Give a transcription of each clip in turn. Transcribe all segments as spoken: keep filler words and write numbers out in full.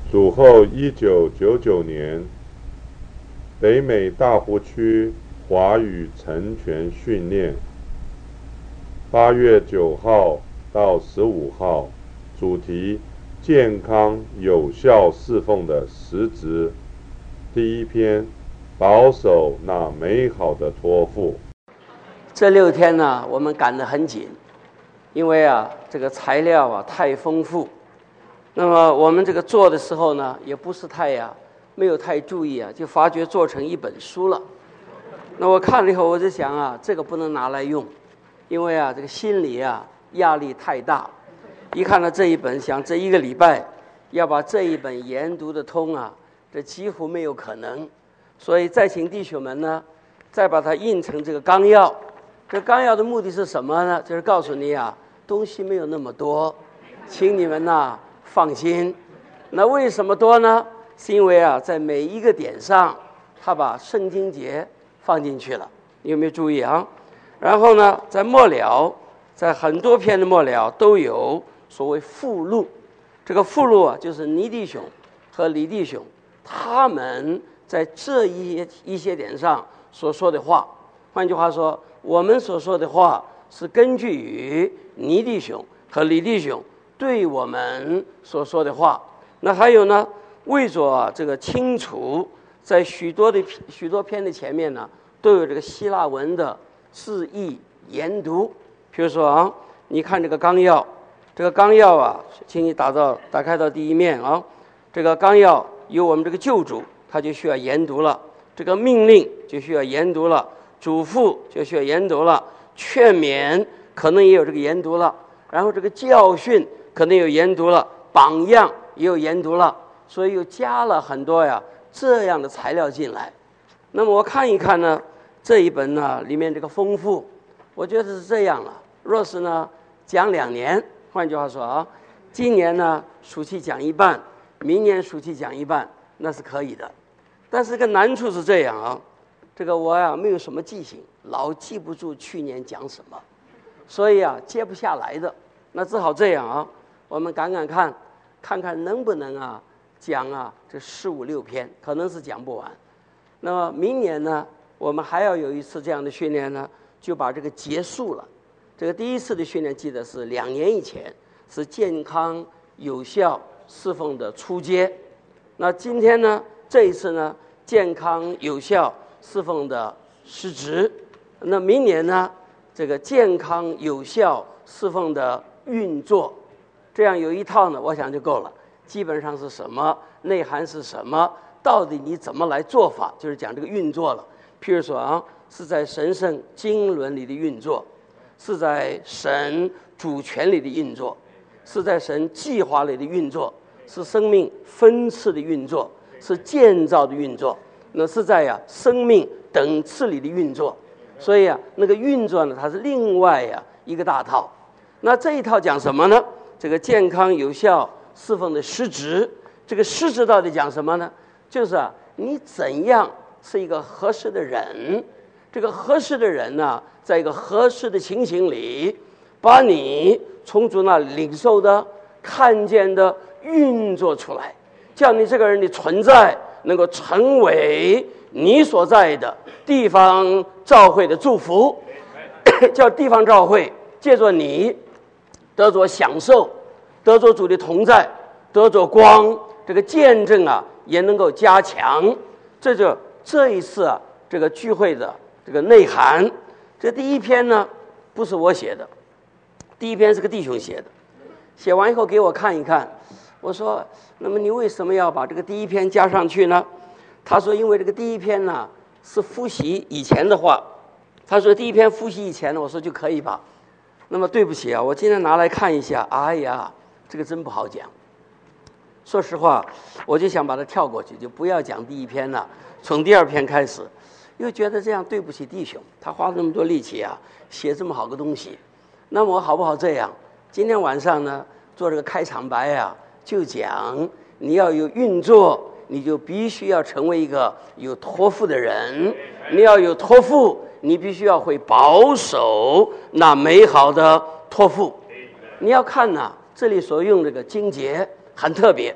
主后一九九九年，北美大湖区华语成全训练，八月九号到十五号，主题健康有效侍奉的实质。第一篇，保守那美好的托付。 这六天呢，我们赶得很紧，因为啊，这个材料啊太丰富。那么我们这个做的时候呢，也不是太呀、啊，没有太注意啊，就发觉做成一本书了。那我看了以后，我就想啊，这个不能拿来用，因为啊，这个心里啊压力太大。一看到这一本，想这一个礼拜要把这一本研读的通啊，这几乎没有可能。所以再请弟兄们呢，再把它印成这个纲要。这纲要的目的是什么呢？就是告诉你啊，东西没有那么多，请你们呐放心。那为什么多呢？是因为啊，在每一个点上，他把圣经节放进去了。你有没有注意啊？然后呢，在末了，在很多篇的末了都有所谓附录。这个附录啊，就是倪弟兄和李弟兄他们在这一些一些点上所说的话。换句话说，我们所说的话是根据于倪弟兄和李弟兄对我们所说的话。那还有呢，为着这个清楚，在许多的许多篇的前面呢，都有这个希腊文的字义研读。比如说啊，你看这个纲要，这个纲要啊，请你打到打开到第一面啊。这个纲要有我们这个救主，他就需要研读了；这个命令就需要研读了；嘱咐就需要研读了；劝勉可能也有这个研读了；然后这个教训可能有研读了；榜样也有研读了。所以又加了很多呀这样的材料进来。那么我看一看呢，这一本呢里面这个丰富，我觉得是这样了。若是呢讲两年，换句话说啊，今年呢暑期讲一半，明年暑期讲一半，那是可以的。但是个难处是这样啊，这个我呀没有什么记性，老记不住去年讲什么，所以啊接不下来的。那只好这样啊，我们赶赶看，看看能不能啊讲啊这十五六篇，可能是讲不完。那么明年呢，我们还要有一次这样的训练呢，就把这个结束了。这个第一次的训练记得是两年以前，是健康有效侍奉的初阶。那今天呢，这一次呢，健康有效侍奉的实质。那明年呢，这个健康有效侍奉的运作，这样有一套呢，我想就够了。基本上是什么，内涵是什么，到底你怎么来做法，就是讲这个运作了。譬如说啊，是在神圣经纶里的运作，是在神主权里的运作，是在神计划里的运作，是生命分次的运作，是建造的运作，那是在呀、啊、生命等次里的运作。所以啊，那个运作呢，它是另外呀、啊、一个大套。那这一套讲什么呢？这个健康有效侍奉的实质，这个实质到底讲什么呢？就是啊，你怎样是一个合适的人，这个合适的人呢，在一个合适的情形里，把你从主那领受的、看见的运作出来，叫你这个人的存在能够成为你所在的地方教会的祝福，叫地方教会借着你得着享受，得着主的同在，得着光，这个见证啊也能够加强。这就这一次啊这个聚会的这个内涵。这第一篇呢不是我写的，第一篇是个弟兄写的，写完以后给我看一看，我说那么你为什么要把这个第一篇加上去呢？他说因为这个第一篇呢是复习以前的话。他说第一篇复习以前呢，我说就可以吧。那么对不起啊，我今天拿来看一下，哎呀这个真不好讲。说实话，我就想把它跳过去，就不要讲第一篇了，从第二篇开始。又觉得这样对不起弟兄，他花了那么多力气啊写这么好个东西。那么我好不好这样，今天晚上呢做这个开场白啊，就讲你要有运作，你就必须要成为一个有托付的人。你要有托付，你必须要会保守那美好的托付。你要看呢、啊，这里所用这个经节很特别，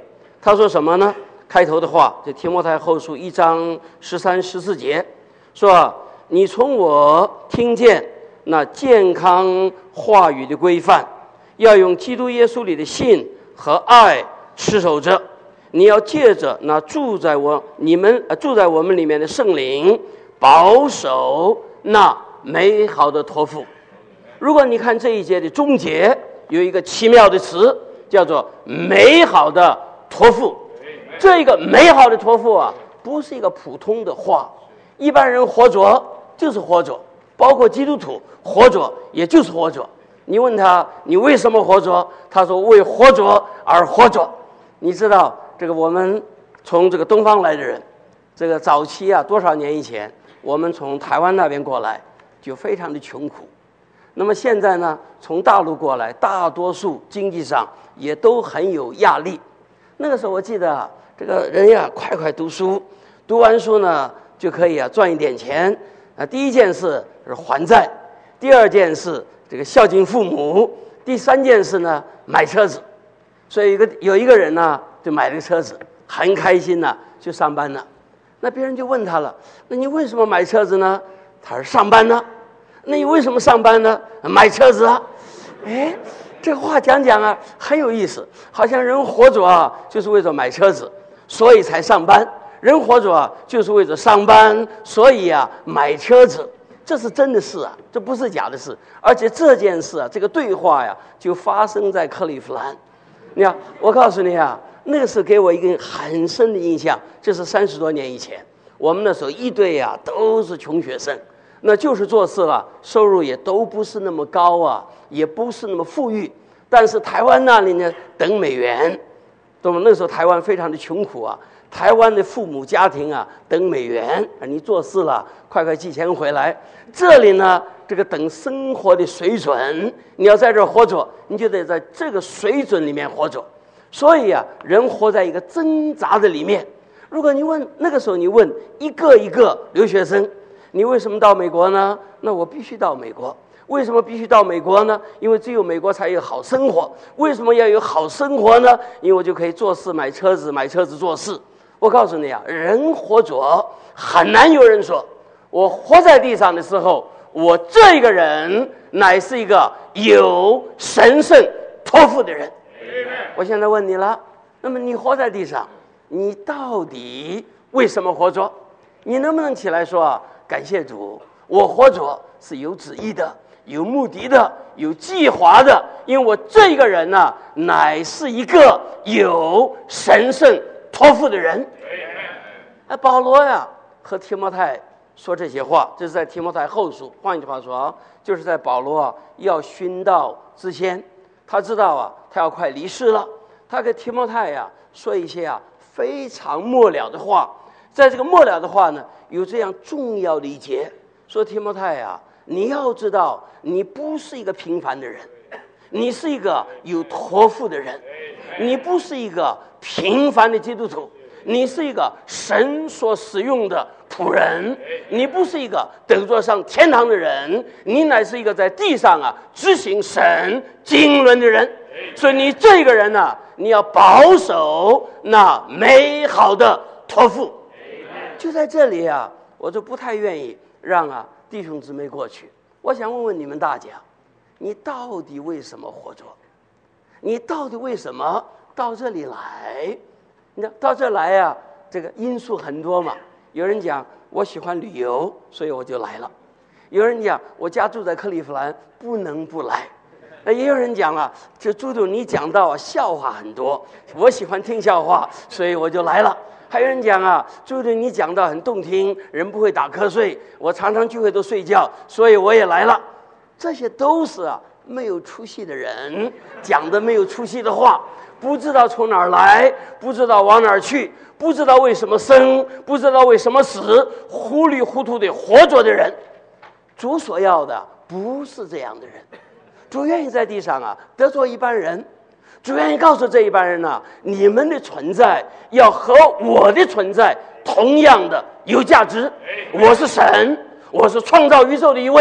他说什么呢？开头的话，这提摩太后书一章十三、十四节，说你从我听见那健康话语的规范，要用基督耶稣里的信和爱持守着。你要借着那住在我你们、呃、住在我们里面的圣灵，保守那美好的托付。如果你看这一节的终结，有一个奇妙的词，叫做美好的托付。这个美好的托付啊，不是一个普通的话。一般人活着就是活着，包括基督徒活着也就是活着。你问他你为什么活着，他说为活着而活着。你知道这个我们从这个东方来的人，这个早期啊，多少年以前我们从台湾那边过来就非常的穷苦。那么现在呢，从大陆过来，大多数经济上也都很有压力。那个时候我记得啊，这个人呀，快快读书，读完书呢就可以啊赚一点钱啊。第一件事是还债，第二件事这个孝敬父母，第三件事呢买车子。所以有一个有一个人呢就买了个车子，很开心呢去上班了。那别人就问他了，那你为什么买车子呢？他说上班呢。那你为什么上班呢？买车子啊。哎，这话讲讲啊很有意思，好像人活着啊就是为了买车子，所以才上班。人活着啊就是为了上班，所以啊买车子。这是真的事啊，这不是假的事。而且这件事啊，这个对话呀就发生在克利夫兰。你看，我告诉你啊，那个是给我一个很深的印象。这是三十多年以前，我们那时候一堆啊都是穷学生，那就是做事了，收入也都不是那么高啊，也不是那么富裕。但是台湾那里呢，等美元，懂吗？那时候台湾非常的穷苦啊，台湾的父母家庭啊，等美元，你做事了，快快寄钱回来。这里呢，这个等生活的水准，你要在这儿活着，你就得在这个水准里面活着。所以啊，人活在一个挣扎的里面。如果你问那个时候，你问一个一个留学生，你为什么到美国呢？那我必须到美国。为什么必须到美国呢？因为只有美国才有好生活。为什么要有好生活呢？因为我就可以做事买车子，买车子做事。我告诉你啊，人活着很难有人说，我活在地上的时候，我这个人乃是一个有神圣托付的人。我现在问你了，那么你活在地上，你到底为什么活着？你能不能起来说啊，感谢主，我活着是有旨意的，有目的的，有计划的，因为我这个人呢、啊，乃是一个有神圣托付的人。哎，保罗呀和提摩太说这些话，这是在提摩太后书。换一句话说啊，就是在保罗啊要殉道之前，他知道啊他要快离世了，他给提摩太呀说一些啊非常末了的话。在这个末了的话呢，有这样重要的一节，说提摩太呀，你要知道，你不是一个平凡的人，你是一个有托付的人，你不是一个平凡的基督徒，你是一个神所使用的仆人，你不是一个得着上天堂的人，你乃是一个在地上啊执行神经纶的人。所以你这个人呢、啊，你要保守那美好的托付。就在这里啊，我就不太愿意让啊弟兄姊妹过去。我想问问你们大家，你到底为什么活着？你到底为什么到这里来？你知道到这来啊，这个因素很多嘛。有人讲我喜欢旅游，所以我就来了；有人讲我家住在克利夫兰，不能不来。那也有人讲了，这朱总你讲到啊笑话很多，我喜欢听笑话，所以我就来了。还有人讲啊，朱总你讲到很动听，人不会打瞌睡，我常常聚会都睡觉，所以我也来了。这些都是啊没有出息的人讲的没有出息的话，不知道从哪儿来，不知道往哪儿去，不知道为什么生，不知道为什么死，糊里糊涂的活着的人。主所要的不是这样的人，主愿意在地上啊得做一般人。主愿意告诉这一般人呢、啊，你们的存在要和我的存在同样的有价值。我是神，我是创造宇宙的一位，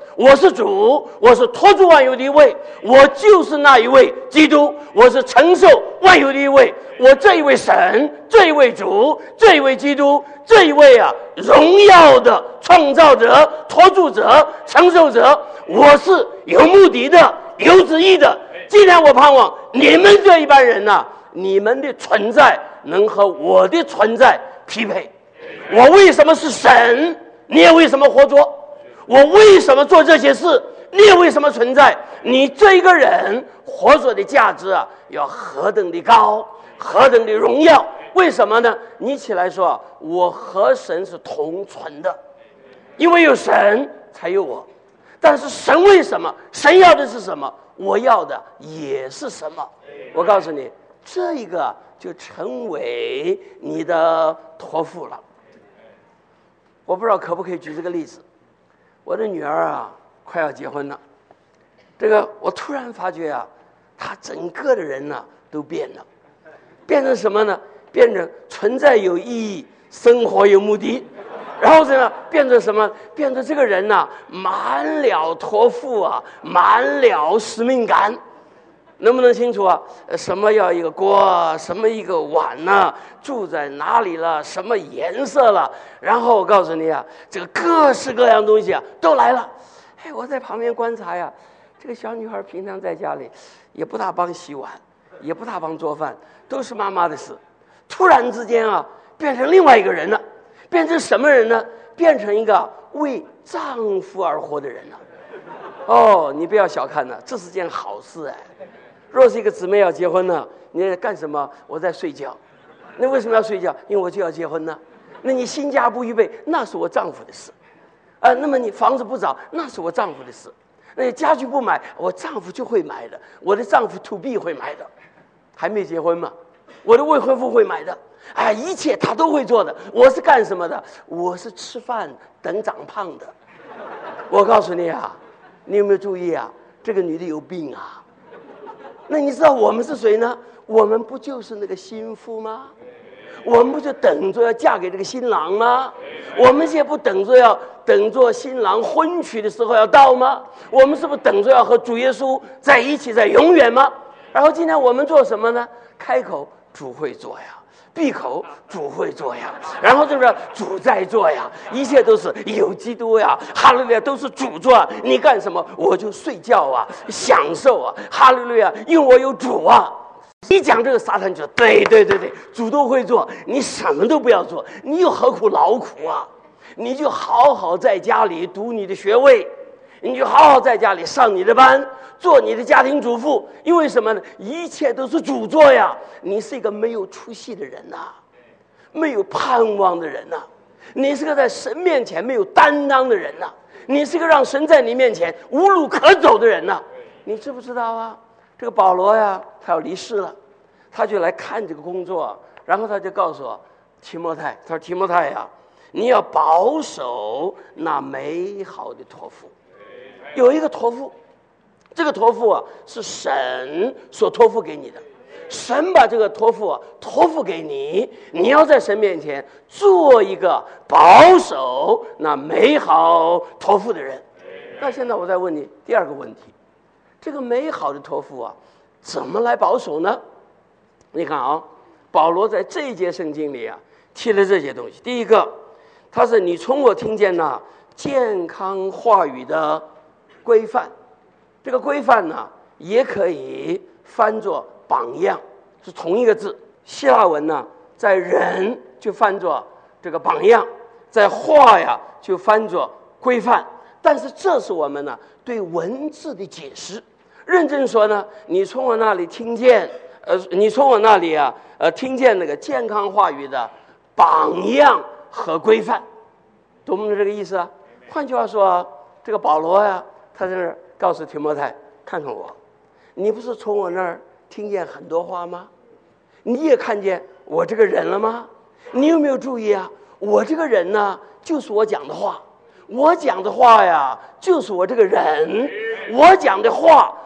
我是主，我是托住万有的一位，我就是那一位基督，我是承受万有的一位，我这一位神，这一位主，这一位基督，这一位啊荣耀的创造者、托住者、承受者，我是有目的的、有旨意的。既然我盼望你们这一般人呢、啊，你们的存在能和我的存在匹配。我为什么是神？你也为什么活着？我为什么做这些事？你也为什么存在？你这一个人活着的价值啊，要何等的高，何等的荣耀？为什么呢？你起来说，我和神是同存的，因为有神才有我。但是神为什么？神要的是什么？我要的也是什么？我告诉你，这一个就成为你的托付了。我不知道可不可以举这个例子。我的女儿啊，快要结婚了。这个我突然发觉啊，她整个的人呢、啊、都变了，变成什么呢？变成存在有意义，生活有目的。然后呢，变成什么？变成这个人呢、啊，满了托付啊，满了使命感。能不能清楚啊？什么要一个锅，什么一个碗呢、啊？住在哪里了？什么颜色了？然后我告诉你啊，这个各式各样东西啊都来了。哎，我在旁边观察呀，这个小女孩平常在家里也不大帮洗碗，也不大帮做饭，都是妈妈的事。突然之间啊，变成另外一个人了，变成什么人呢？变成一个为丈夫而活的人了。哦，你不要小看了，这是件好事哎。若是一个姊妹要结婚呢，你在干什么？我在睡觉。那为什么要睡觉？因为我就要结婚呢。那你新家不预备，那是我丈夫的事。啊，那么你房子不找，那是我丈夫的事。那你家具不买，我丈夫就会买的。我的丈夫 to be 会买的，还没结婚嘛。我的未婚夫会买的。哎，一切他都会做的。我是干什么的？我是吃饭等长胖的。我告诉你啊，你有没有注意啊？这个女的有病啊。那你知道我们是谁呢？我们不就是那个心腹吗？我们不就等着要嫁给这个新郎吗？我们现在不等着要等着新郎婚娶的时候要到吗？我们是不是等着要和主耶稣在一起在永远吗？然后今天我们做什么呢？开口主会做呀，闭口主会做呀，然后这个主在做呀，一切都是有基督呀，哈利路亚都是主做啊。你干什么我就睡觉啊，享受啊，哈利路亚，因为我有主啊。一讲这个撒旦就对对对对，主都会做，你什么都不要做，你又何苦劳苦啊？你就好好在家里读你的学位，你就好好在家里上你的班，做你的家庭主妇。因为什么呢？一切都是主做呀。你是一个没有出息的人呐、啊，没有盼望的人呐、啊，你是个在神面前没有担当的人呐、啊，你是个让神在你面前无路可走的人呐、啊。你知不知道啊？这个保罗呀，他要离世了，他就来看这个工作，然后他就告诉我提摩太，他说提摩太呀，你要保守那美好的托付。有一个托付，这个托付啊是神所托付给你的，神把这个托付啊托付给你，你要在神面前做一个保守那美好托付的人。那现在我再问你第二个问题，这个美好的托付啊怎么来保守呢？你看啊，保罗在这一节圣经里啊提了这些东西。第一个，他是你从我听见那健康话语的规范。这个规范呢也可以翻作榜样，是同一个字。希腊文呢在人就翻作这个榜样，在话呀就翻作规范。但是这是我们呢对文字的解释。认真说呢，你从我那里听见呃，你从我那里啊呃听见那个健康话语的榜样和规范，懂不懂这个意思啊？换句话说，这个保罗呀、啊，他在那儿告诉提摩太，看看我，你不是从我那儿听见很多话吗？你也看见我这个人了吗？你有没有注意啊？我这个人呢，就是我讲的话，我讲的话呀，就是我这个人，我讲的话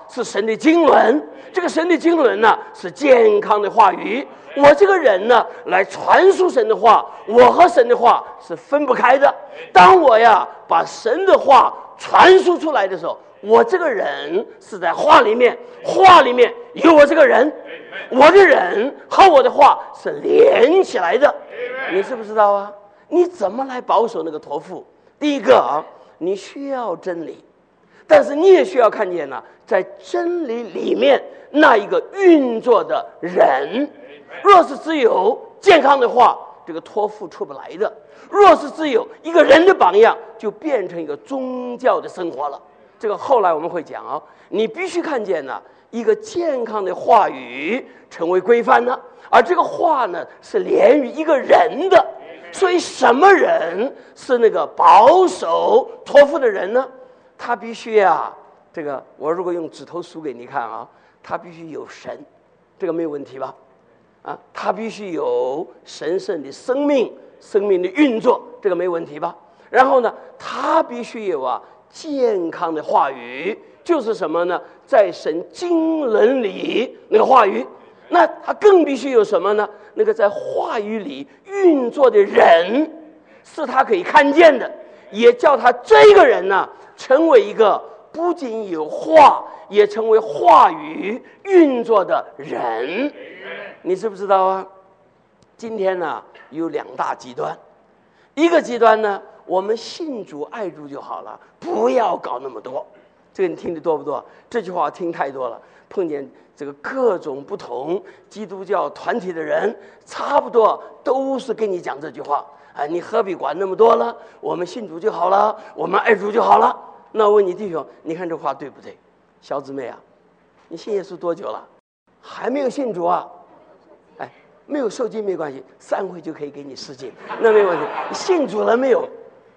是神的经纶，这个神的经纶呢是健康的话语。我这个人呢来传输神的话，我和神的话是分不开的。当我呀把神的话传输出来的时候，我这个人是在话里面，话里面有我这个人，我的人和我的话是连起来的。你知不知道啊？你怎么来保守那个托付？第一个啊，你需要真理，但是你也需要看见呢，在真理里面那一个运作的人。若是只有健康的话，这个托付出不来的；若是只有一个人的榜样，就变成一个宗教的生活了。这个后来我们会讲啊，你必须看见呢，一个健康的话语成为规范呢，而这个话呢是连于一个人的。所以什么人是那个保守托付的人呢？他必须啊，这个我如果用指头数给你看啊，他必须有神，这个没有问题吧？啊，他必须有神圣的生命，生命的运作，这个没问题吧？然后呢，他必须有啊健康的话语，就是什么呢？在神经纶里那个话语，那他更必须有什么呢？那个在话语里运作的人，是他可以看见的，也叫他这个人呢成为一个不仅有话，也成为话语运作的人。你知不知道啊？今天呢有两大极端，一个极端呢，我们信主爱主就好了，不要搞那么多。这个你听得多不多？这句话听太多了，碰见这个各种不同基督教团体的人，差不多都是跟你讲这句话啊，你何必管那么多了？我们信主就好了，我们爱主就好了。那我问你弟兄，你看这话对不对？小姊妹啊，你信耶稣多久了？还没有信主啊？哎，没有受浸没关系，三回就可以给你施浸，那没问题。你信主了没有？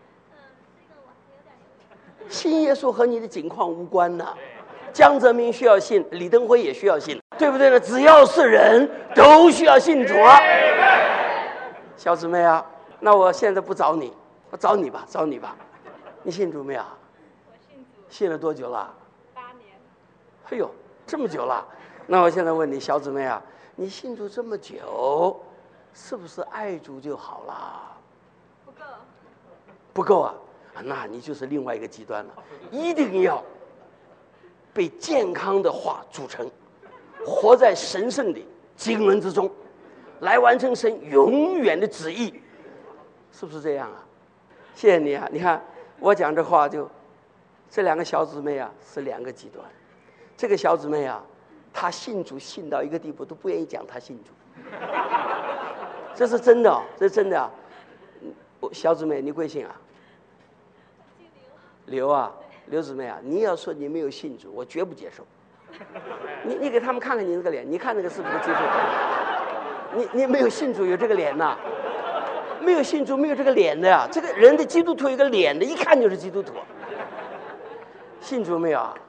信耶稣和你的境况无关呐。江泽民需要信，李登辉也需要信，对不对呢？只要是人都需要信主啊。小姊妹啊，那我现在不找你，我找你吧，找你吧。你信主没有？ 我信主。 信了多久了？ 八年。 哎呦，这么久了。那我现在问你，小姊妹啊，你信主这么久，是不是爱主就好了？ 不够。 不够啊，那你就是另外一个极端了。一定要被健康的话组成，活在神圣的经纶之中，来完成神永远的旨意，是不是这样啊？谢谢你啊！你看我讲这话就，这两个小姊妹啊是两个极端。这个小姊妹啊，她信主信到一个地步都不愿意讲她信主，这是真的、哦，这是真的啊！小姊妹，你贵姓啊？刘啊，刘姊妹啊，你要说你没有信主，我绝不接受。你你给他们看看你那个脸，你看那个是不是基督徒？你你没有信主有这个脸呐、啊？没有信主没有这个脸的呀、啊！这个人的基督徒有个脸的，一看就是基督徒。信主没有啊？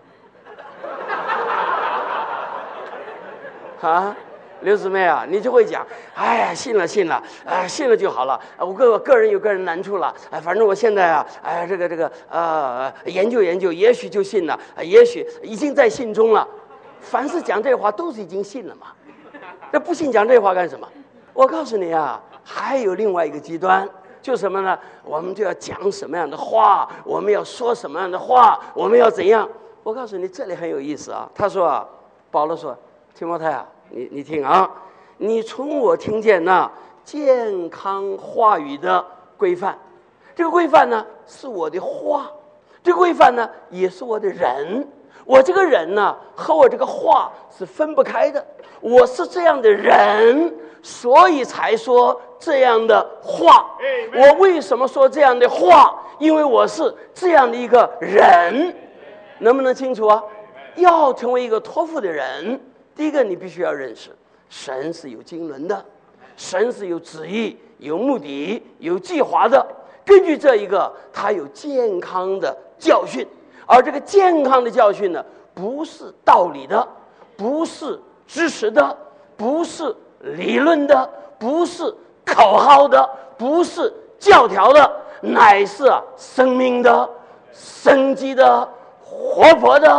啊？刘姊妹啊，你就会讲，哎呀，信了信了，哎、呃，信了就好了。我个我个人有个人难处了，哎、呃，反正我现在啊，哎、呃，这个这个呃，研究研究，也许就信了，呃、也许已经在信中了。凡是讲这话，都是已经信了嘛。这不信讲这话干什么？我告诉你啊，还有另外一个极端，就是什么呢？我们就要讲什么样的话，我们要说什么样的话，我们要怎样？我告诉你，这里很有意思啊。他说啊，保罗说，提摩太啊。你你听啊，你从我听见那健康话语的规范，这个规范呢是我的话，这个规范呢也是我的人，我这个人呢和我这个话是分不开的。我是这样的人，所以才说这样的话。我为什么说这样的话？因为我是这样的一个人，能不能清楚啊？要成为一个托付的人，第一个，你必须要认识，神是有经纶的，神是有旨意、有目的、有计划的。根据这一个，他有健康的教训，而这个健康的教训呢，不是道理的，不是知识的，不是理论的，不是口号的，不是教条的，乃是啊生命的、生机的、活泼的。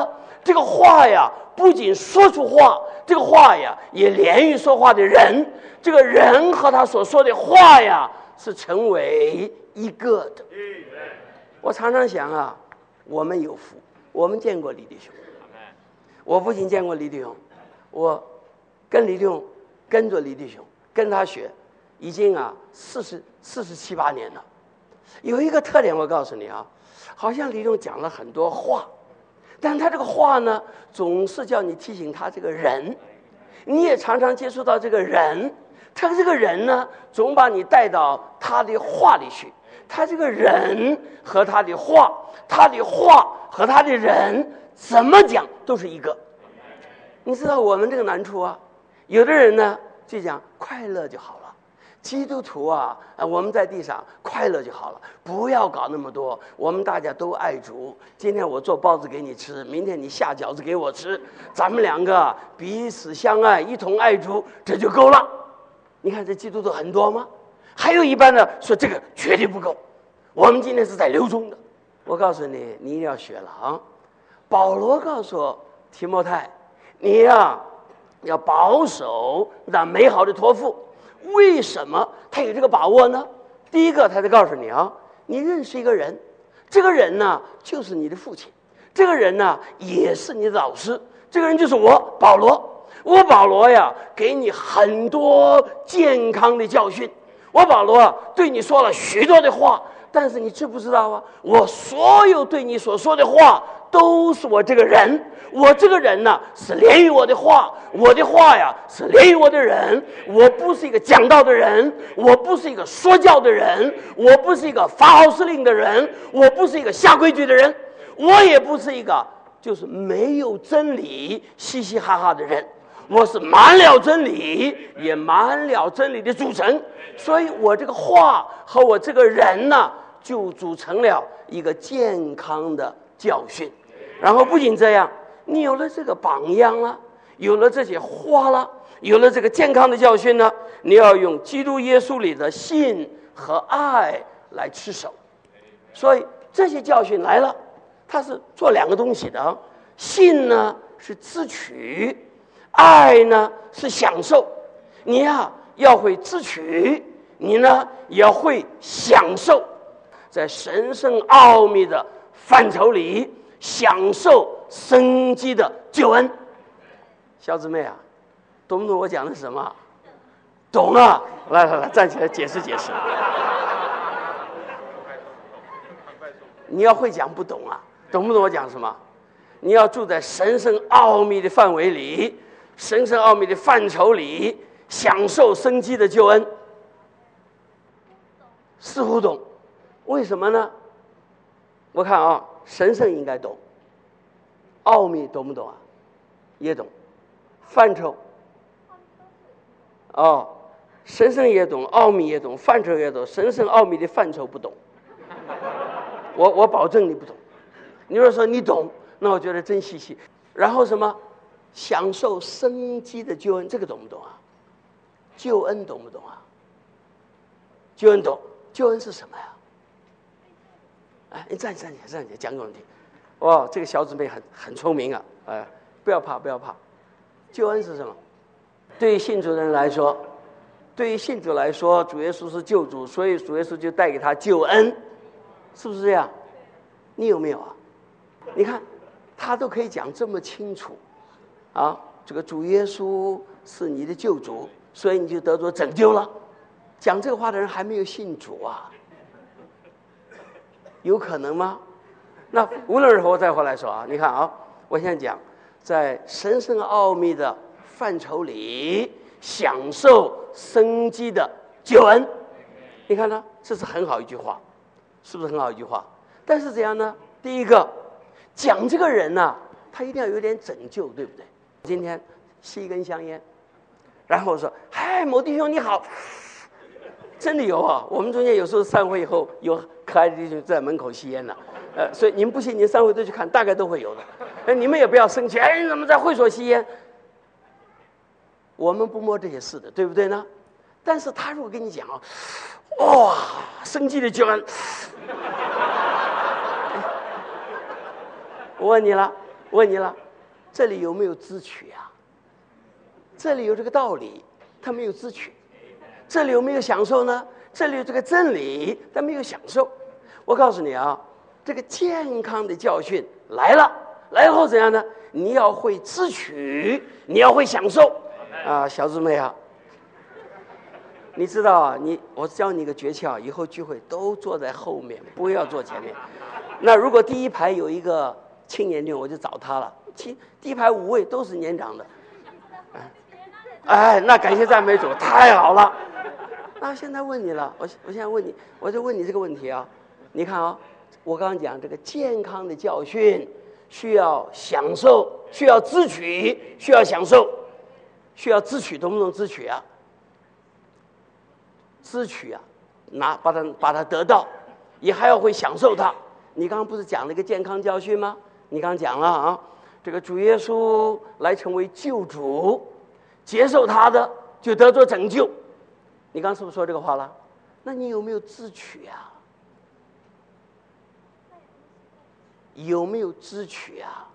这个话呀，不仅说出话，这个话呀也连于说话的人，这个人和他所说的话呀是成为一个的。我常常想啊，我们有福，我们见过李弟兄，我不仅见过李弟兄，我跟李弟兄跟着李弟兄跟他学，已经啊四十四十七八年了。有一个特点，我告诉你啊，好像李弟兄讲了很多话，但他这个话呢，总是叫你提醒他这个人，你也常常接触到这个人，他这个人呢，总把你带到他的话里去。他这个人和他的话，他的话和他的人怎么讲都是一个。你知道我们这个难处啊，有的人呢就讲快乐就好了，基督徒啊，我们在地上快乐就好了，不要搞那么多，我们大家都爱主，今天我做包子给你吃，明天你下饺子给我吃，咱们两个彼此相爱，一同爱主，这就够了。你看这基督徒很多吗？还有一般的说这个绝对不够，我们今天是在流中的。我告诉你，你一定要学了啊！保罗告诉提摩太，你呀要保守那美好的托付。为什么他有这个把握呢？第一个，他就告诉你啊，你认识一个人，这个人呢就是你的父亲，这个人呢也是你的老师，这个人就是我保罗。我保罗呀，给你很多健康的教训。我保罗啊，对你说了许多的话，但是你知不知道啊？我所有对你所说的话，都是我这个人。我这个人呢，是连于我的话，我的话呀是连于我的人。我不是一个讲道的人，我不是一个说教的人，我不是一个发号施令的人，我不是一个下规矩的人，我也不是一个就是没有真理嘻嘻哈哈的人。我是满了真理，也满了真理的组成，所以我这个话和我这个人呢，就组成了一个健康的教训。然后不仅这样，你有了这个榜样了，有了这些话了，有了这个健康的教训呢，你要用基督耶稣里的信和爱来持守。所以这些教训来了，它是做两个东西的，信呢是支取，爱呢是享受。你呀要会支取，你呢也要会享受，在神圣奥秘的范畴里享受生机的救恩。小姊妹啊，懂不懂我讲的是什么？懂了，来来来，站起来解释解释。你要会讲不懂啊，懂不懂我讲什么？你要住在神圣奥秘的范围里，神圣奥秘的范畴里，享受生机的救恩。似乎懂，为什么呢？我看啊，神圣应该懂，奥秘懂不懂啊？也懂，范畴哦，神圣也懂，奥秘也懂，范畴也懂，神圣奥秘的范畴不懂。我我保证你不懂。你若说你懂，那我觉得真稀奇。然后什么？享受生机的救恩，这个懂不懂啊？救恩懂不懂啊？救恩懂，救恩是什么呀？哎，你站起站起站起，讲给我们听。哇，这个小姊妹很很聪明啊！哎，不要怕，不要怕。救恩是什么？对于信主人来说，对于信主来说，主耶稣是救主，所以主耶稣就带给他救恩，是不是这样？你有没有啊？你看，他都可以讲这么清楚，啊，这个主耶稣是你的救主，所以你就得着拯救了。讲这个话的人还没有信主啊，有可能吗？那无论如何，我再回来说啊，你看啊，我现在讲，在神圣奥秘的范畴里享受生机的救恩，你看呢，这是很好一句话，是不是很好一句话？但是怎样呢？第一个，讲这个人呢、啊，他一定要有点拯救，对不对？今天吸一根香烟，然后说：“嗨，某弟兄你好。”真的有啊，我们中间有时候散会以后，有可爱的弟兄在门口吸烟了，呃，所以您不信，您散会都去看，大概都会有的。哎，你们也不要生气，哎，你怎么在会所吸烟？我们不摸这些事的，对不对呢？但是他如果跟你讲啊，哇，生机的救恩，我问你了，我问你了， 这里有没有支取啊？这里有这个道理，他没有支取。这里有没有享受呢？这里有这个真理，他没有享受。我告诉你啊，这个健康的教训来了，来后怎样呢？你要会支取，你要会享受啊，小姊妹啊，你知道啊，你我教你一个诀窍，以后聚会都坐在后面，不要坐前面。那如果第一排有一个青年军，我就找他了。第第一排五位都是年长的，哎，哎，那感谢赞美主，太好了。那现在问你了，我我现在问你，我就问你这个问题啊，你看啊，我刚刚讲这个健康的教训需要享受，需要支取，需要享受，需要支取，懂不懂支取啊？支取啊，拿把它把它得到，也还要会享受它。你刚刚不是讲了一个健康教训吗？你刚刚讲了啊，这个主耶稣来成为救主，接受他的就得着拯救。你刚刚是不是说这个话了？那你有没有支取啊？有没有支取啊？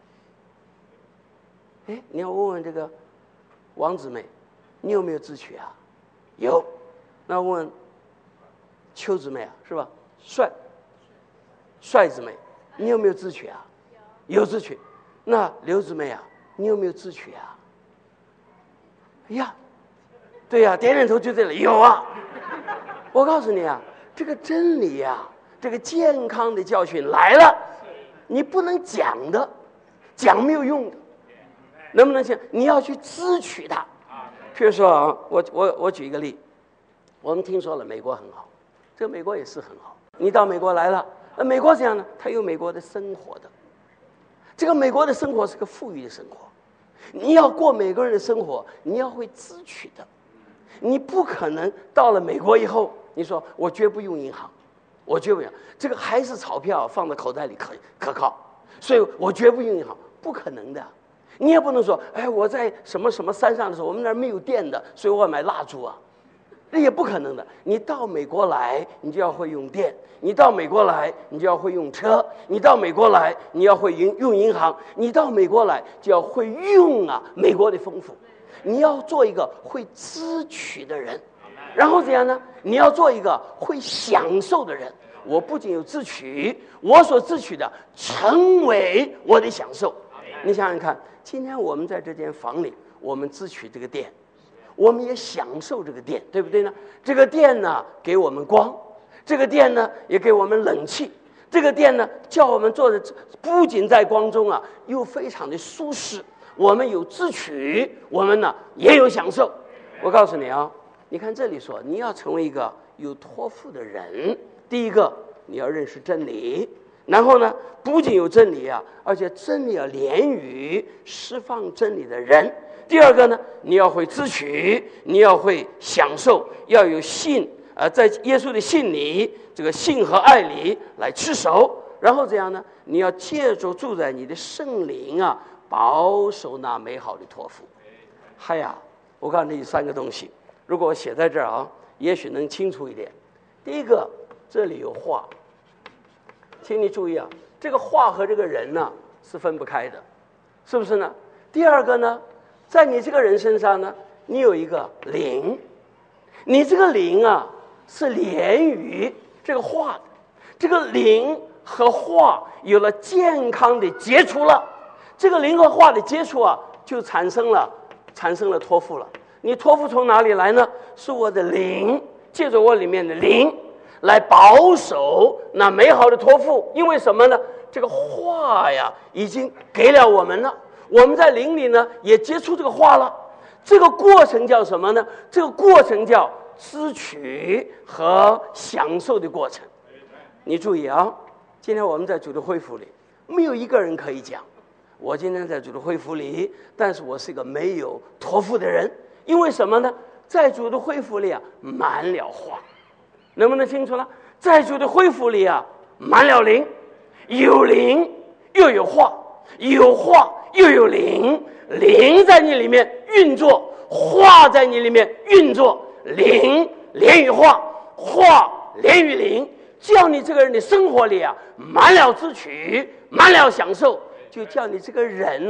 哎，你要问问这个王姊妹，你有没有支取啊？有。那问邱姊妹啊，是吧？帅帅姊妹，你有没有支取啊？有支取。那刘姊妹啊，你有没有支取啊？哎呀，对呀、啊，点点头就对了，有啊。我告诉你啊，这个真理啊，这个健康的教训来了，你不能讲的，讲没有用的，能不能讲？你要去支取它。譬如说啊，我我我举一个例，我们听说了美国很好，这个美国也是很好。你到美国来了，那美国怎样呢？它有美国的生活的，这个美国的生活是个富裕的生活。你要过美国人的生活，你要会支取的。你不可能到了美国以后，你说我绝不用银行，我绝不用，这个还是钞票放在口袋里可可靠，所以我绝不用银行，不可能的。你也不能说，哎，我在什么什么山上的时候，我们那儿没有电的，所以我要买蜡烛啊，那也不可能的。你到美国来，你就要会用电；你到美国来，你就要会用车；你到美国来，你要会用用银行；你到美国来，就要会用啊美国的丰富。你要做一个会支取的人，然后怎样呢？你要做一个会享受的人。我不仅有支取，我所支取的成为我的享受。你想想看，今天我们在这间房里，我们支取这个电，我们也享受这个电，对不对呢？这个电呢给我们光，这个电呢也给我们冷气，这个电呢叫我们做的不仅在光中啊，又非常的舒适。我们有支取，我们呢也有享受。我告诉你啊，你看这里说，你要成为一个有托付的人，第一个你要认识真理，然后呢不仅有真理啊，而且真理要连于释放真理的人。第二个呢，你要会支取，你要会享受，要有信，呃，在耶稣的信里，这个信和爱里来持守。然后怎样呢？你要借着住在你的圣灵啊，保守那美好的托付。嗨呀，我告诉你三个东西，如果我写在这儿啊，也许能清楚一点。第一个，这里有话，请你注意啊，这个话和这个人呢是分不开的，是不是呢？第二个呢，在你这个人身上呢，你有一个灵，你这个灵啊是连于这个话的，这个灵和话有了健康的接触了，这个灵和话的接触啊，就产生了产生了托付了。你托付从哪里来呢？是我的灵，借着我里面的灵来保守那美好的托付。因为什么呢？这个话呀已经给了我们了，我们在灵里呢也接触这个话了。这个过程叫什么呢？这个过程叫支取和享受的过程。你注意啊，今天我们在主的恢复里，没有一个人可以讲我今天在主的恢复里，但是我是一个没有托付的人。因为什么呢？在主的恢复里啊，满了话，能不能清楚了？在主的恢复里啊，满了灵，有灵又有话，有话又有灵，灵在你里面运作，话在你里面运作，灵连于话，话连于灵，叫你这个人的生活里啊，满了支取，满了享受，就叫你这个人呢、啊、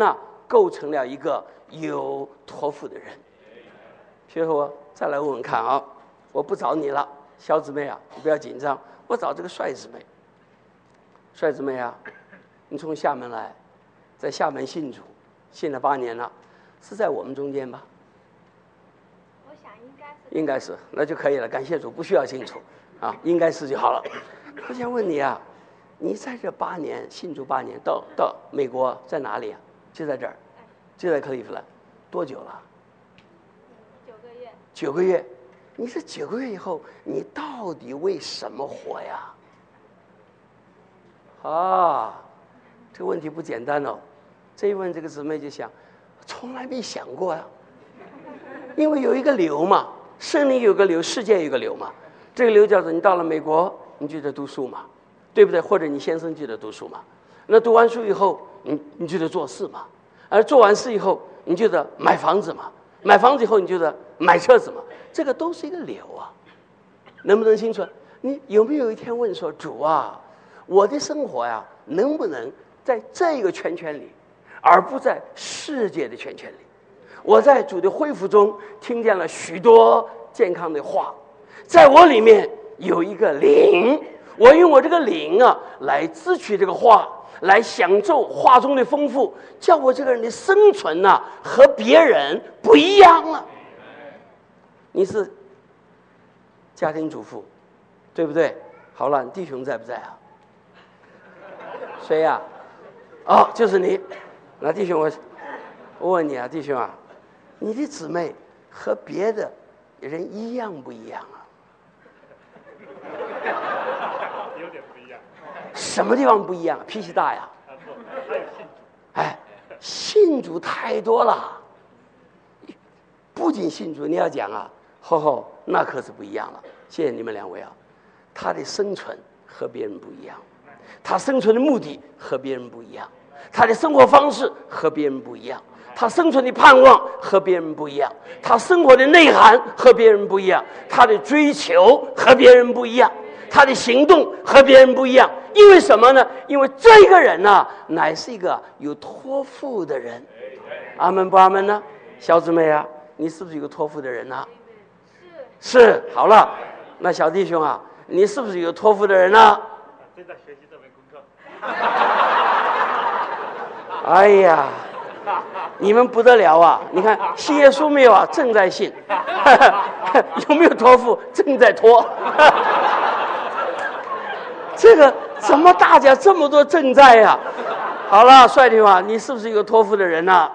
构成了一个有托付的人。譬如说，再来问问看啊，我不找你了，小姊妹啊，你不要紧张，我找这个帅姊妹。帅姊妹啊，你从厦门来，在厦门信主，信了八年了，是在我们中间吧？ 我想应该是。 应该是，那就可以了。感谢主，不需要清楚啊，应该是就好了。我想问你啊，你在这八年信主八年，到到美国在哪里啊？就在这儿，就在克利夫兰，多久了？ 九个月。 九个月，你这九个月以后，你到底为什么活呀？啊，这个问题不简单哦。这一问，这个姊妹就想，从来没想过呀。因为有一个流嘛，圣灵有个流，世界有个流嘛。这个流叫做你到了美国，你就得读书嘛，对不对？或者你先生就得读书嘛。那读完书以后，你你就得做事嘛。而做完事以后，你就得买房子嘛。买房子以后，你就得买车子嘛。这个都是一个流啊，能不能清楚？你有没有一天问说，主啊，我的生活呀，能不能在这个圈圈里，而不在世界的圈圈里？我在主的恢复中听见了许多健康的话，在我里面有一个灵，我用我这个灵啊来支取这个话，来享受话中的丰富，叫我这个人的生存啊和别人不一样了。你是家庭主妇，对不对？好了，弟兄在不在啊？谁呀、啊？哦，就是你。那弟兄我，我问你啊，弟兄啊，你的姊妹和别的人一样不一样啊？ 有点不一样。 什么地方不一样？脾气大呀？哎，信主太多了。不仅信主，你要讲啊，吼吼，那可是不一样了。谢谢你们两位啊，他的生存和别人不一样，他生存的目的和别人不一样，他的生活方式和别人不一样，他生存的盼望和别人不一样，他生活的内涵和别人不一样，他的追求和别人不一样，他的行动和别人不一样。因为什么呢？因为这个人呢、啊，乃是一个有托付的人。阿门不阿门呢？小姊妹啊，你是不是有个托付的人呢、啊？是。是。好了，那小弟兄啊，你是不是有托付的人呢、啊？ 正在学习这门功课。 哎呀，你们不得了啊！你看信耶稣没有啊？正在信。有没有托付？正在托。这个怎么大家这么多正在呀、啊？好了，帅弟兄啊，你是不是一个托付的人呢、啊？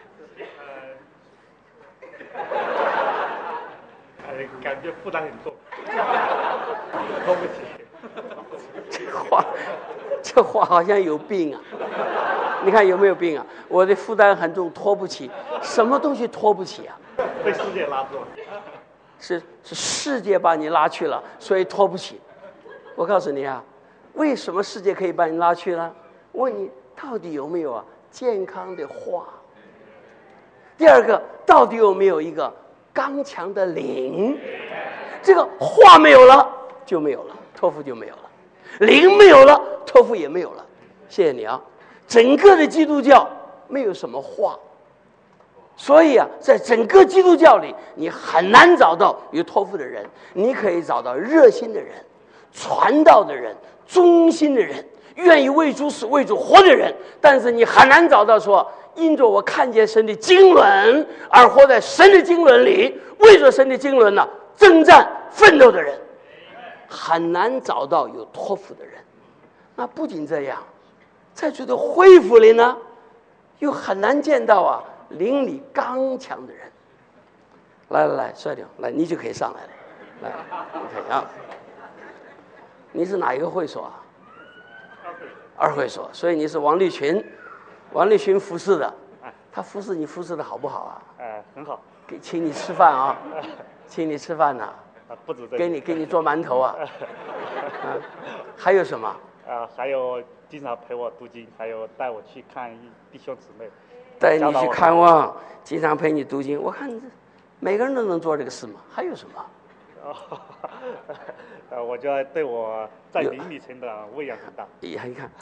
呃，感觉负担很重，托不起。 这话，这话好像有病啊！你看有没有病啊？我的负担很重，托不起，什么东西托不起啊？ 被世界拉住了。 是是世界把你拉去了，所以托不起。我告诉你啊，为什么世界可以把你拉去呢？问你到底有没有啊健康的话？第二个，到底有没有一个刚强的灵？这个话没有了就没有了，托付就没有了；灵没有了，托付也没有了。谢谢你啊！整个的基督教没有什么话，所以啊，在整个基督教里，你很难找到有托付的人。你可以找到热心的人、传道的人、忠心的人、愿意为主死、为主活的人，但是你很难找到说因着我看见神的经纶而活在神的经纶里，为着神的经纶呢征战奋斗的人，很难找到有托付的人。那不仅这样，在主的恢复里呢，又很难见到啊灵里刚强的人。来来来，帅点，来你就可以上来了。来 ，OK 啊，你是哪一个会所啊？二会所，所以你是王立群，王立群服侍的，他服侍你服侍的好不好啊？ 哎，很好。 给请你吃饭啊，请你吃饭呐、 啊，不止这个。 给你给你做馒头啊，啊，还有什么？ 啊，还有经常陪我读经，还有带我去看弟兄姊妹。 带你去看望，经常陪你读经。我看每个人都能做这个事嘛，还有什么？ 哦，呃，我觉得对我在灵里成长喂养很大。 哎呀，你看，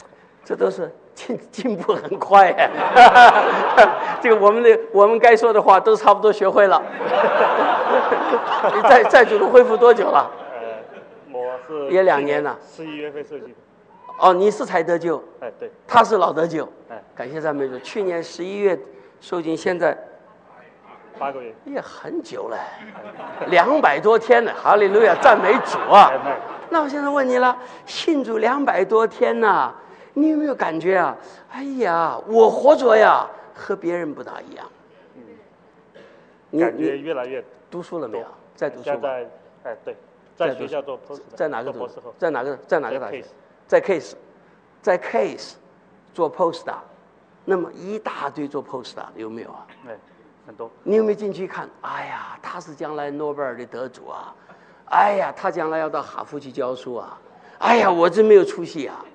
这都是进进步很快呀。这个我们的我们该说的话都差不多学会了。你在在主的恢复多久了？ 呃，我是也两年了。 十一月份受洗的。 哦，你是才得救。 哎，对。 他是老得救。 哎， 感谢赞美主。去年十一月受浸，现在八个月。 也很久了，两百多天了。哈利路亚，赞美主啊！那我现在问你了，信主两百多天呐、啊，你有没有感觉啊？哎呀，我活着呀，和别人不大一样。 嗯，感觉越来越读书了没有？在读书。 现在，哎，对，在学校做 post， 在哪个读？ 做在哪个？在哪个大学？ 在 case，在 case 做 post 啊，那么一大堆做 post 啊，有没有啊？ 哎，很多。 你有没有进去看？哎呀，他是将来诺贝尔的得主啊！哎呀，他将来要到哈佛去教书啊！哎呀，我真没有出息啊！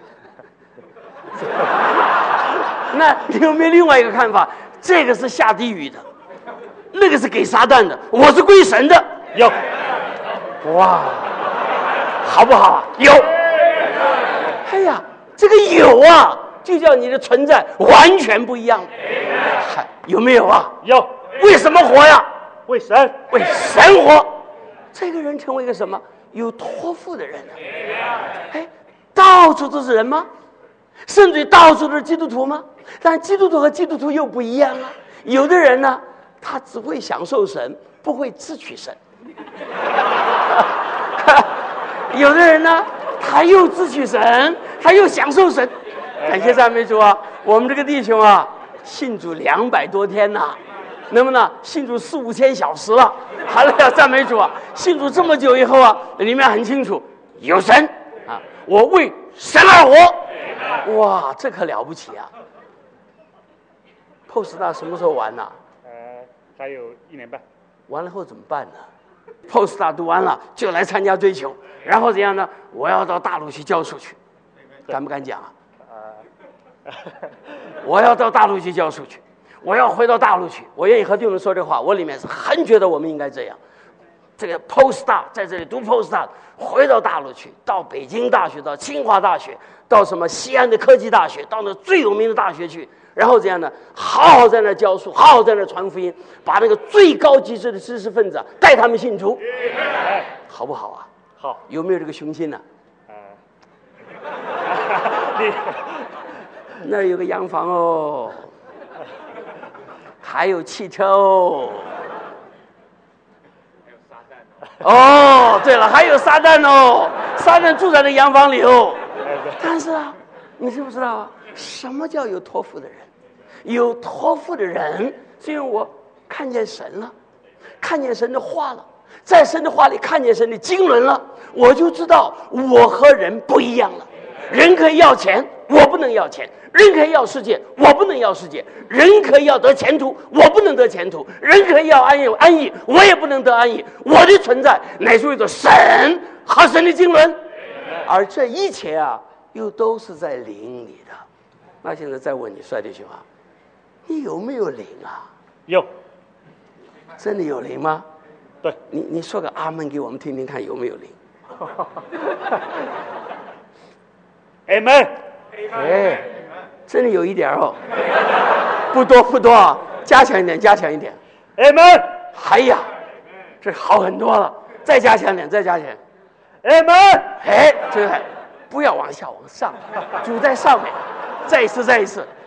那你有没有另外一个看法？这个是下地狱的，那个是给撒旦的，我是归神的。 有， 哇，好不好啊？有。哎呀，这个有啊，就叫你的存在完全不一样。有没有啊？ 有。 为什么活呀？ 为神， 为神活。这个人成为一个什么有托付的人呢？哎，到处都是人吗？甚至于到处都是基督徒吗？但基督徒和基督徒又不一样啊。有的人呢，他只会享受神，不会自取神。有的人呢，他又自取神，他又享受神。感谢赞美主啊！我们这个弟兄啊，信主两百多天呐、啊，那么呢，信主四五千小时了。哈利路亚，赞美主啊！信主这么久以后啊，里面很清楚有神啊，我为神而活。哇，这可了不起啊 ！Post 大什么时候完呢、啊？ 呃，还有一年半。 完了后怎么办呢 ？Post 大读完了就来参加追求，然后怎样呢？我要到大陆去教书去，敢不敢讲啊？ 呃、 我要到大陆去教书去。我要回到大陆去，我愿意和弟兄说这话。我里面是很觉得我们应该这样。这个 postdoc 在这里读 postdoc， 回到大陆去，到北京大学，到清华大学，到什么西安的科技大学，到那最有名的大学去，然后这样呢，好好在那教书，好好在那传福音，把那个最高级别的知识分子带他们信主，好不好啊？ 好。 有没有这个雄心呢、 啊？呃， 那儿有个洋房哦。还有汽车哦，哦，对了，还有撒旦哦，撒旦住在那洋房里哦。但是啊，你知不知道啊？什么叫有托付的人？有托付的人，是因为我看见神了，看见神的话了，在神的话里看见神的经纶了，我就知道我和人不一样了。人可以要钱，我不能要钱；人可以要世界，我不能要世界；人可以要得前途，我不能得前途；人可以要安逸，安逸我也不能得安逸。我的存在乃是为了神和神的经纶，而这一切啊，又都是在灵里的。那现在再问你，帅弟兄啊，你有没有灵啊？ 有。 真的有灵吗？ 对。 你你说个阿门给我们听听看，有没有灵 ？Amen。 哎，真的有一点哦，不多不多，加强一点，加强一点。 Amen。 哎呀，这好很多了，再加强点，再加强。 Amen。 哎，这个不要往下，往上，主在上面。再一次，再一次。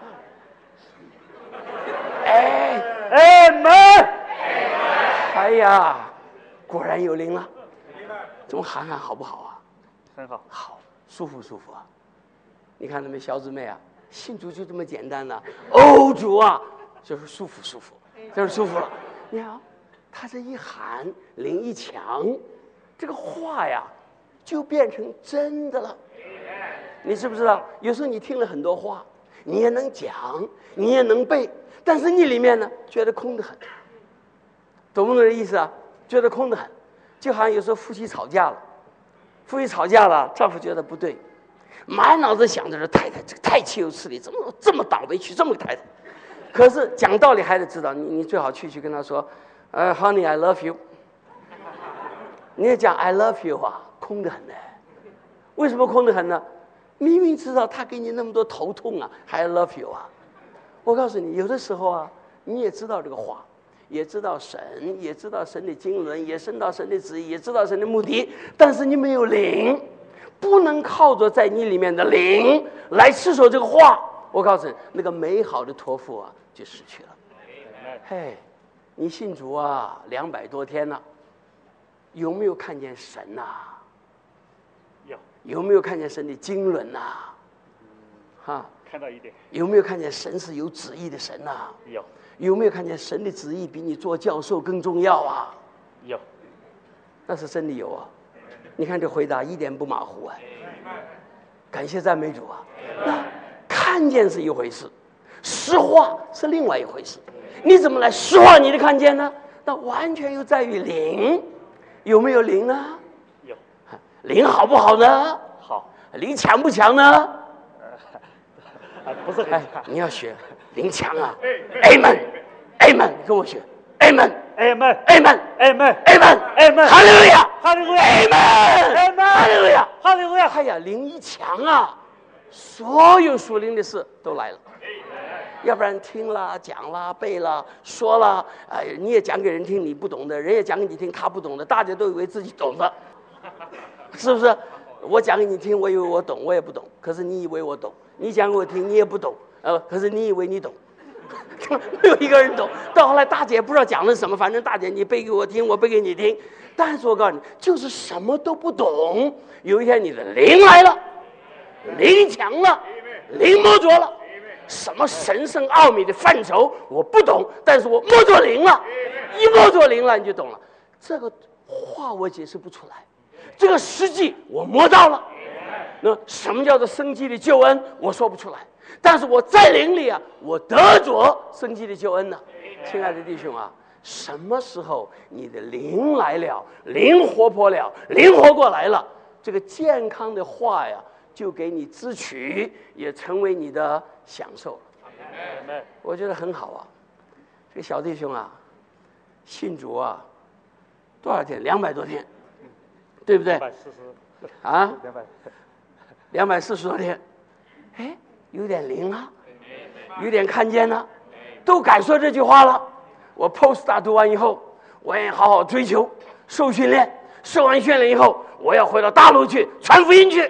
哎 ，Amen。 哎呀，果然有灵了。怎么喊喊好不好啊？ 很好。 好。舒服舒服啊！你看那么小姊妹啊，信主就这么简单呢、啊。哦，主啊，就是舒服舒服，就是舒服了。你看，他这一喊，灵一强，这个话呀，就变成真的了。你知不知道？有时候你听了很多话，你也能讲，你也能背，但是你里面呢，觉得空得很。懂不懂这意思啊？觉得空得很，就好像有时候夫妻吵架了。夫妻吵架了，丈夫觉得不对，满脑子想着这太太，这个太岂有此理，怎么这么倒霉，娶这么个太太？可是讲道理还得知道，你你最好去去跟他说，呃 ，Honey I love you。你也讲 I love you 啊，空得很呢。为什么空得很呢？ 明明知道他给你那么多头痛啊，还 love you 啊！我告诉你，有的时候啊，你也知道这个话，也知道神，也知道神的经纶，也知道神的旨意，也知道神的目的，但是你没有灵，不能靠着在你里面的灵来持守这个话。我告诉你，那个美好的托付啊，就失去了。嘿，你信主啊，两百多天了，有没有看见神呐、啊？ 有。 有没有看见神的经纶呐、啊？哈， 看到一点。 有没有看见神是有旨意的神呐、啊？ 有。 有没有看见神的旨意比你做教授更重要啊？ 有。 那是真的有啊！你看这回答一点不马虎啊！感谢赞美主啊！那看见是一回事，实话是另外一回事。你怎么来实话你的看见呢？那完全又在于灵，有没有灵呢？ 有。 灵好不好呢？ 好。 灵强不强呢？ 啊，不是很强。 哎，你要学灵强啊 ！Amen，Amen， 你跟我学 ，Amen，Amen，Amen，Amen，Amen， 哈利路亚， 哈利路亚 ，Amen， 哈利路亚， 哈利路亚。 哎呀，灵一强啊，所有属灵的事都来了。要不然听啦、讲啦、背啦、说啦，哎，你也讲给人听，你不懂的，人也讲给你听，他不懂的，大家都以为自己懂的，是不是？我讲给你听，我以为我懂，我也不懂，可是你以为我懂；你讲给我听，你也不懂，呃，可是你以为你懂，没有一个人懂。到后来，大姐不知道讲的什么，反正大姐你背给我听，我背给你听。但是我告诉你，就是什么都不懂。有一天你的灵来了，灵强了，灵摸着了。什么神圣奥秘的范畴我不懂，但是我摸着灵了，一摸着灵了你就懂了。这个话我解释不出来，这个实际我摸到了。那什么叫做生机的救恩我说不出来，但是我在灵里啊，我得着生机的救恩呢、啊。亲爱的弟兄啊，什么时候你的灵来了，灵活泼了，灵活过来了，这个健康的话呀就给你支取，也成为你的享受。我觉得很好啊。这个小弟兄啊，信主啊，多少天？两百多天，对不对？ 两百四十啊， 两百两百四十多天，哎，有点灵了，有点看见了，都敢说这句话了。我 Post 读完以后，我也好好追求受训练，受完训练以后，我要回到大陆去传福音去。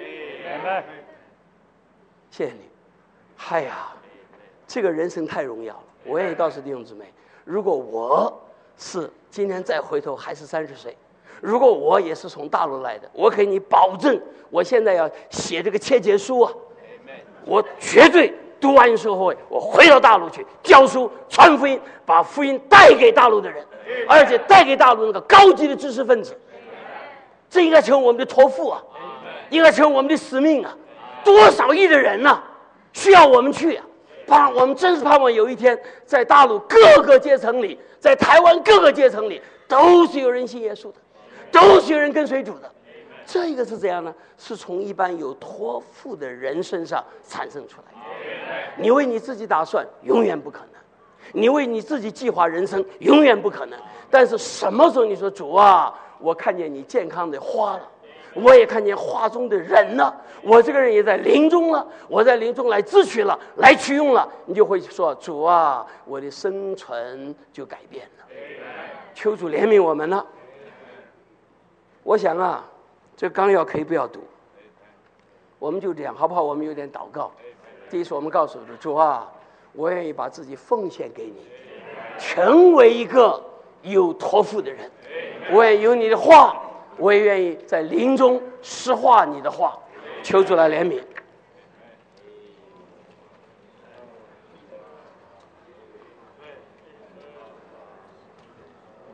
谢谢你。哎呀，这个人生太荣耀了。我也告诉弟兄姊妹，如果我是今天再回头还是三十岁，如果我也是从大陆来的，我给你保证，我现在要写这个切结书啊，我绝对读完社会，我回到大陆去教书传福音，把福音带给大陆的人，而且带给大陆那个高级的知识分子。这应该成为我们的托付啊，应该成为我们的使命啊！多少亿的人呢、啊，需要我们去啊！盼我们真是盼望有一天，在大陆各个阶层里，在台湾各个阶层里，都是有人信耶稣的，都是有人跟随主的。这个是怎样呢？是从一般有托付的人身上产生出来的。你为你自己打算，永远不可能；你为你自己计划人生，永远不可能。但是什么时候你说主啊，我看见你健康的花了，我也看见花中的人了，我这个人也在灵中了，我在灵中来自取了，来取用了，你就会说主啊，我的生存就改变了。求主怜悯我们了。我想啊，这纲要可以不要读，我们就这样好不好？我们有点祷告。第一是我们告诉主，主啊，我愿意把自己奉献给你，成为一个有托付的人。我也有你的话，我也愿意在灵中实化你的话。求主来怜悯。